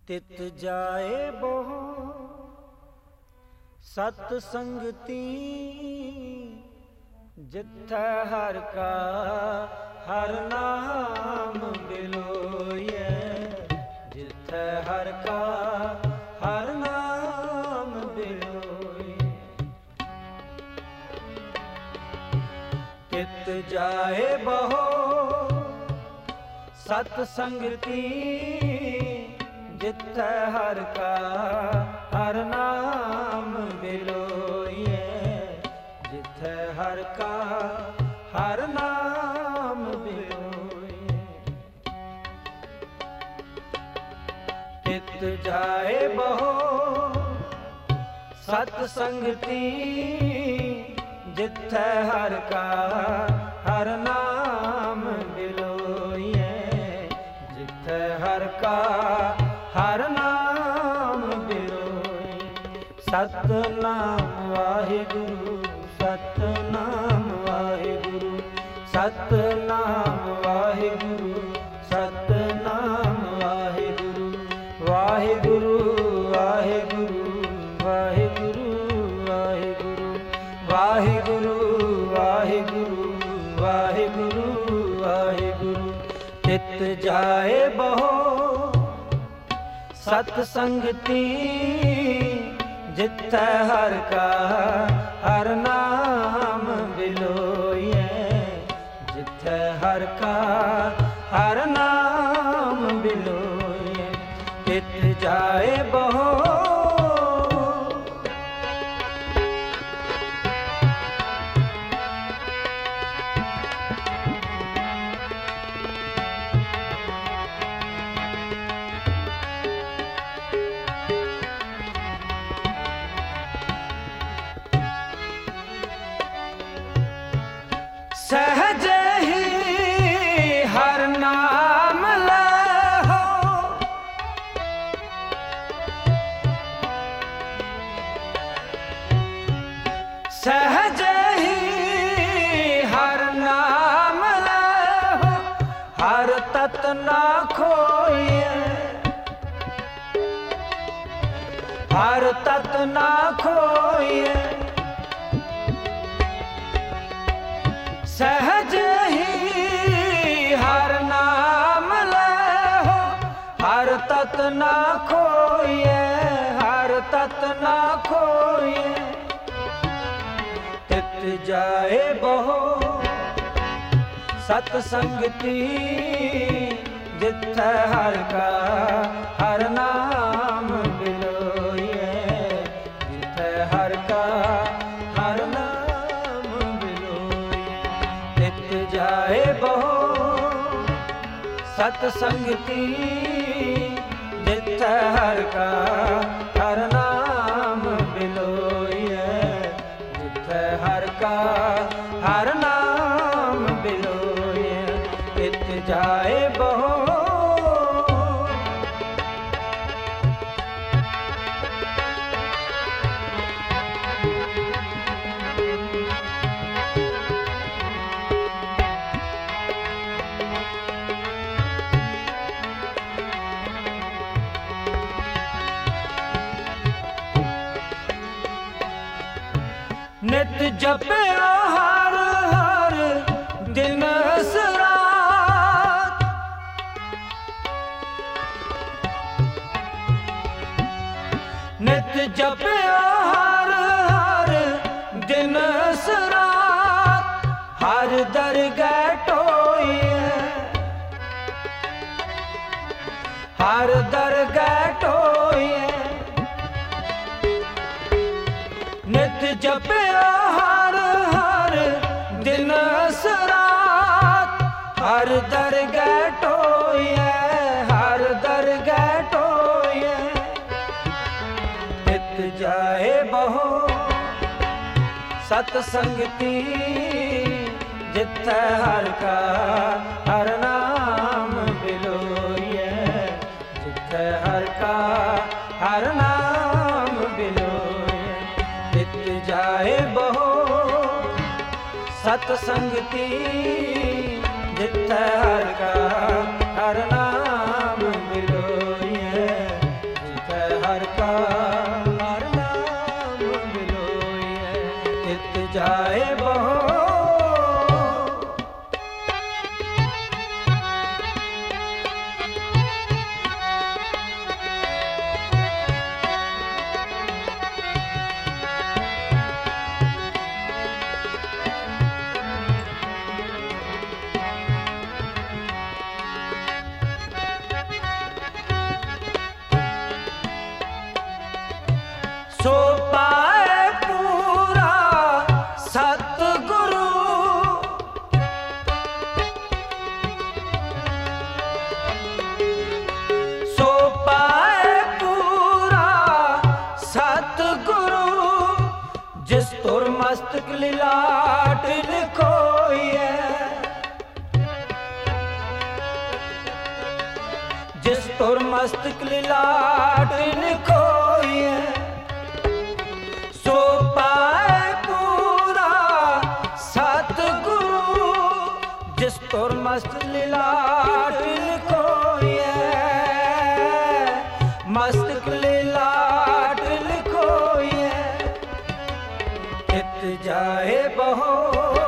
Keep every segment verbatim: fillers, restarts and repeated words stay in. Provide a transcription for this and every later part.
ਤਿਤ ਜਾਏ ਬਹੁ ਸਤ ਸੰਗਤੀ, ਜਿੱਥੈ ਹਰਿ ਕਾ ਹਰਿ ਨਾਮ ਬਿਲੋਈਐ। ਜਿੱਥੈ ਹਰਿ ਕਾ ਹਰਿ ਨਾਮ ਬਿਲੋਈਐ। ਤਿਤ ਜਾਏ ਬਹੁ ਸਤ ਸੰਗਤੀ, ਜਿੱਥੈ ਹਰਿ ਕਾ ਹਰਿ ਨਾਮ ਬਿਲੋਈਐ। ਜਿੱਥੈ ਹਰਿ ਕਾ ਹਰਿ ਨਾਮ ਬਿਲੋਈਐ। ਤਿਤ ਜਾਏ ਬਹੁ ਸਤ ਸੰਗਤੀ, ਜਿੱਥੈ ਹਰਿ ਕਾ ਹਰਿ ਨਾਮ ਬਿਲੋਈਐ। ਜਿੱਥੈ ਹਰਿ ਕਾ ਹਰਿ ਨਾਮ ਬਿਲੋਈਐ। ਸਤਿਨਾਮ ਵਾਹਿਗੁਰੂ, ਸਤਿਨਾਮ ਵਾਹਿਗੁਰੂ, ਸਤਿਨਾਮ ਵਾਹਿਗੁਰੂ, ਸਤਿਨਾਮ ਵਾਹਿਗੁਰੂ। ਵਾਹਿਗੁਰੂ ਵਾਹਿਗੁਰੂ ਵਾਹਿਗੁਰੂ ਵਾਹਿਗੁਰੂ, ਵਾਹਿਗੁਰੂ ਵਾਹਿਗੁਰੂ ਵਾਹਿਗੁਰੂ ਵਾਹਿਗੁਰੂ। ਤਿਤ ਜਾਏ ਬਹੁ ਸਤ ਸੰਗਤੀ, ਜਿੱਥੈ ਹਰਿ ਕਾ ਹਰਿ ਨਾਮ ਬਿਲੋਈਐ। ਜਿੱਥੈ ਹਰਿ ਕਾ ਹਰਿ ਨਾਮ ਬਿਲੋਈਐ। ਤਿਤ ਜਾਏ ਬਹੁ ਸਹਿਜ ਹੀ ਹਰਿ ਨਾਮ ਲਹੋ। ਸਹਿਜ ਹੀ ਹਰਿ ਨਾਮ ਲਹੋ। ਹਰਿ ਤਤ ਨਾ ਖੋਈਐ। ਹਰਿ ਤਤ ਨਾ ਖੋਈਐ। ਸਹਿਜ ਹੀ ਹਰਿ ਨਾਮ ਲਹੋ। ਹਰਿ ਤਤ ਨਾ ਖੋਈਐ। ਹਰਿ ਤਤ ਨਾ ਖੋਈਐ। ਤਿਤ ਜਾਏ ਬਹੁ ਸਤ ਸੰਗਤੀ, ਜਿੱਥੈ ਹਰਿ ਕਾ ਹਰਿ ਨਾਮ ਬਿਲੋਈਐ। ਜਿੱਥੈ ਹਰਿ ਕਾ ਹਰਿ ਨਾਮ ਬਿਲੋਈਐ। ਤਿਤ ਜਾਏ ਬਹੁ ਸਤ ਸੰਗਤੀ, ਜਿੱਥੈ ਹਰਿ ਕਾ ਹਰਿ ਨਾਮ ਬਿਲੋਈਐ। ਜਿੱਥੈ ਹਰਿ ਕਾ ਹਰਿ ਨਾਮ ਬਿਲੋਈਐ। ਤਿਤ ਜਾਏ ਬਹੁ ਨਿਤ ਜਪਿਆ ਹਰਿ ਹਰਿ ਦਿਨ ਰਾਤ। ਨਿਤ ਜਪਿਆ ਹਰਿ ਹਰਿ ਦਿਨ ਰਾਤ। ਹਰਿ ਦਰਗਹਿ ਟੋਈਐ। ਹਰਿ ਦਰਗਹਿ ਟੋਈਐ। ਨਿਤ ਜਪਿਆ ਹਰਿ ਹਰਿ ਦਿਨ ਰਾਤ। ਹਰਿ ਦਰਗਹਿ ਟੋਈਐ। ਹਰਿ ਦਰਗਹਿ ਟੋਈਐ। ਤਿਤ ਜਾਏ ਬਹੁ ਸਤ ਸੰਗਤੀ, ਜਿੱਥੈ ਹਰਿ ਕਾ ਹਰਿ ਨਾਮ ਬਿਲੋਈਐ। ਜਿੱਥੈ ਹਰਿ ਕਾ ਹਰਿ ਨਾਮ ਬਿਲੋਈਐ। ਤਿਤ ਜਾਏ ਬਹੁ ਸਤ ਸੰਗਤੀ, ਜਿੱਥੈ ਹਰਿ ਕਾ ਹਰਿ ਨਾਮ ਬਿਲੋਈਐ। ਮਸਤਕ ਲਿਲਾਟ ਲਿਖੋਈਐ, ਜਿਸ ਤੁਰ ਮਸਤਕ ਲਿਲਾਟ ਲਿਖੋਈਐ, ਸੋ ਪਾਏ ਪੂਰਾ ਸਤਿਗੁਰੂ। ਜਿਸ ਤੁਰ ਮਸਤਕ ਲਿਲਾਟ ਲਿਖੋਈਐ, ਮਸਤਕ ਲਿਲਾਟ ਲਿਖੋਈਐ, ਚਿਤ ਜਾਏ ਬਹੁ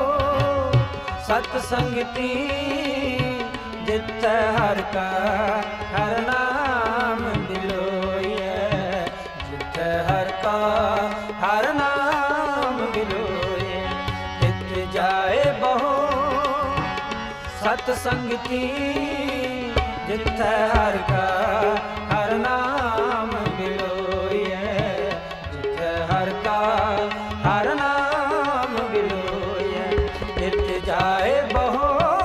ਸਤ ਸੰਗਤੀ, ਜਿਤੈ ਹਰਿ ਕਾ ਹਰਿ ਨਾਮ ਬਿਲੋਈਐ, ਜਿਤੈ ਹਰਿ ਕਾ ਹਰਿ ਨਾਮ ਬਿਲੋਈਐ, ਚਿਤ ਜਾਏ ਬਹੁ ਸਤ ਸੰਗਤੀ, ਜਿਤੈ ਹਰਿ ਕਾ ਹਰਿ ਨਾਮ ਬਿਲੋਈਐ, ਜਿਤੈ ਹਰਿ ਕਾ ਹਰਿ ਨਾਮ ਬਿਲੋਈਐ, ਚਿਤ ਜਾਏ ਬਹੁ।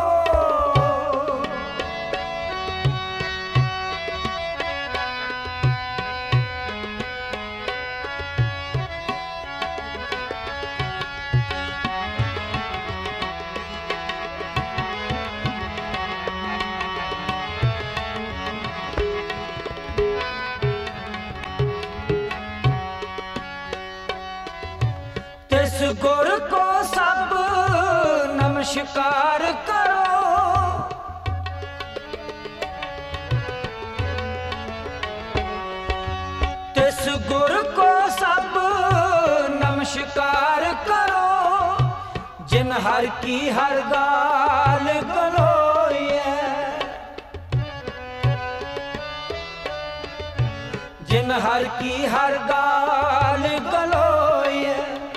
ਗੁਰ ਕੋ ਸਭ ਨਮਸਕਾਰ ਕਰੋ, ਤਿਸ ਗੁਰ ਕੋ ਸਭ ਨਮਸਕਾਰ ਕਰੋ, ਜਿਨ ਹਰ ਕੀ ਹਰ ਗਾਲ ਗਲੋਈਐ, ਜਿਨ ਹਰ ਕੀ ਹਰ ਗਾਲ ਗਲੋਈਐ,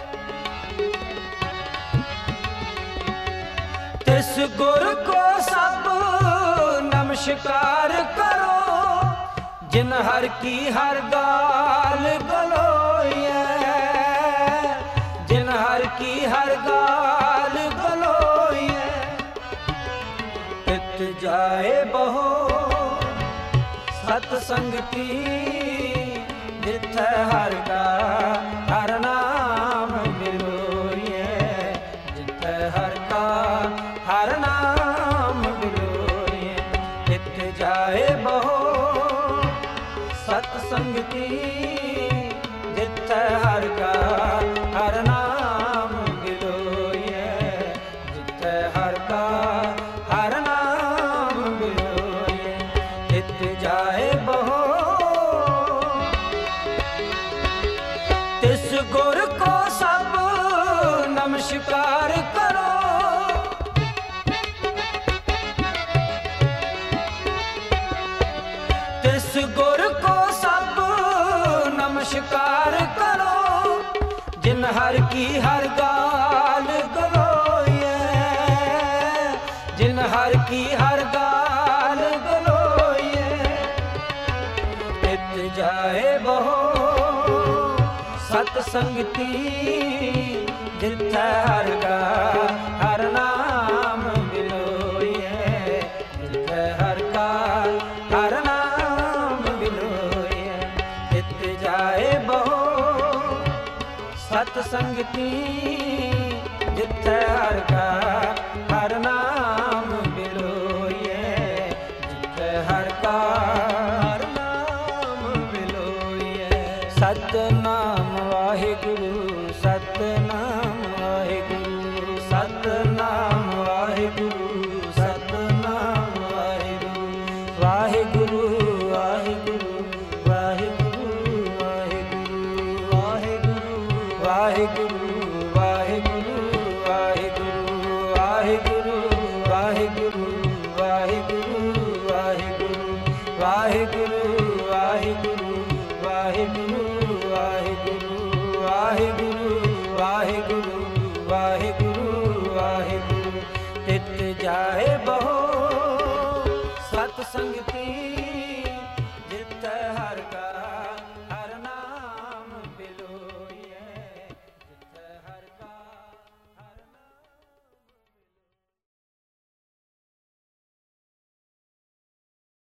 ਤਿਸ ਗੁਰ ਕੋ ਸਭ ਨਮਸਕਾਰ ਕਰੋ, ਜਿਨ ਹਰ ਕੀ ਹਰ ਗਾਲ ਗਲੋਈਐ, ਜਿਨ ਹਰ ਕੀ ਹਰ ਗਾਲ ਗਲੋਈਐ, ਤਿਤ ਜਾਏ ਬਹੁ ਸਤ ਸੰਗਤੀ, ਜਿਥੈ ਹਰਿ ਕਾ ਹਰਿ ਨਾਮ ਬਿਲੋਈਐ, ਜਿਥੈ ਹਰਿ ਕਾ ਹਰਿ ਨਾਮ ਬਿਲੋਈਐ, ਤਿਤ ਜਾਏ ਬਹੁ ਸਤ ਸੰਗਤੀ, ਜਿਥੈ ਹਰਿ ਕਾ ਹਰਿ ਨਾਮ ਬਿਲੋਈਐ, ਜਿਥੈ ਹਰਿ ਕਾ ਹਰਿ ਨਾਮ ਬਿਲੋਈਐ, ਤਿਤ ਜਾਏ ਬਹੁ। ਤਿਸ ਗੁਰ ਕੋ ਸਭ ਨਮਸਕਾਰ ਕਰੋ, ਤਿਸ ਗੁਰ ਕੋ ਸਭ ਨਮਸਕਾਰ ਕਰੋ, ਜਿਨ ਹਰ ਕੀ ਹਰ ਗਾਲ ਗਲੋਈਐ, ਜਿਨ ਹਰ ਕੀ ਹਰ ਗਾਲ ਗਲੋਈਐ, ਤਿਤ ਜਾਏ ਬਹੁ ਸਤ ਸੰਗਤੀ, ਜਿਥੈ ਹਰਿ ਕਾ ਹਰਿ ਨਾਮ ਬਿਲੋਈਐ, ਜਿਥੈ ਹਰਿ ਕਾ ਹਰਿ ਨਾਮ ਬਿਲੋਈਐ, ਤਿਤ ਜਾਏ ਬਹੁ ਸਤ ਸੰਗਤੀ, ਜਿਥੈ ਹਰਿ ਕਾ ਹਰਿ ਨਾਮ ਬਿਲੋਈਐ, ਜਿਥੈ ਹਰਿ ਕਾ ਹਰਿ ਨਾਮ ਬਿਲੋਈਐ। ਸਤਿਨਾਮ ਵਾਹਿਗੁਰੂ, ਸਤਿਨਾਮ ਵਾਹਿਗੁਰੂ, ਸਤਿਨਾਮ ਵਾਹਿਗੁਰੂ, ਸਤਿਨਾਮ ਵਾਹਿਗੁਰੂ, ਵਾਹਿਗੁਰੂ ਵਾਹਿਗੁਰੂ ਵਾਹਿਗੁਰੂ ਵਾਹਿਗੁਰੂ, ਵਾਹਿਗੁਰੂ ਵਾਹਿਗੁਰੂ ਵਾਹਿਗੁਰੂ, ਵਾਹਿਗੁਰੂ ਵਾਹਿਗੁਰੂ ਵਾਹਿਗੁਰੂ ਵਾਹਿਗੁਰੂ, ਵਾਹਿਗੁਰੂ ਵਾਹਿਗੁਰੂ ਵਾਹਿਗੁਰੂ ਵਾਹਿਗੁਰੂ, ਵਾਹਿਗੁਰੂ ਵਾਹਿਗੁਰੂ ਵਾਹਿਗੁਰੂ,